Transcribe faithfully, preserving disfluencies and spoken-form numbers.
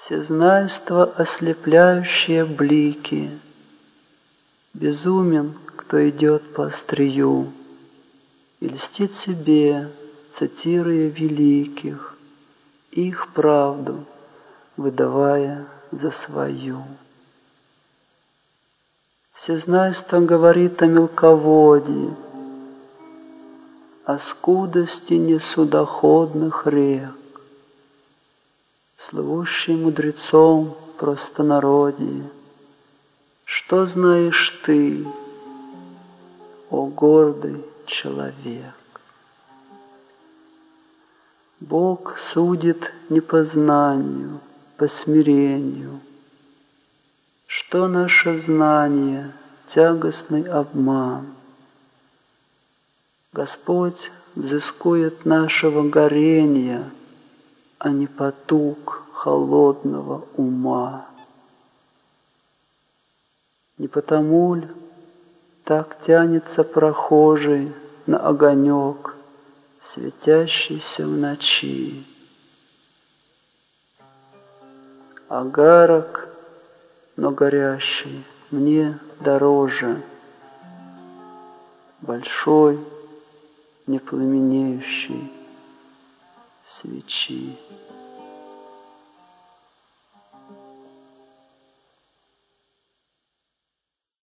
Всезнайство ослепляющие блики, безумен, кто идет по острию и льстит себе, цитируя великих, их правду выдавая за свою. Всезнайство говорит о мелководье, о скудости несудоходных рек, слывущий мудрецом простонародье. Что знаешь ты, о гордый человек? Бог судит не по знанию, по смирению. Что наше знание — тягостный обман. Господь взыскует нашего горения, а не потуг холодного ума. Не потому ль так тянется прохожий на огонек, светящийся в ночи? Агарок, но горящий, мне дороже большой, не пламенеющей свечи.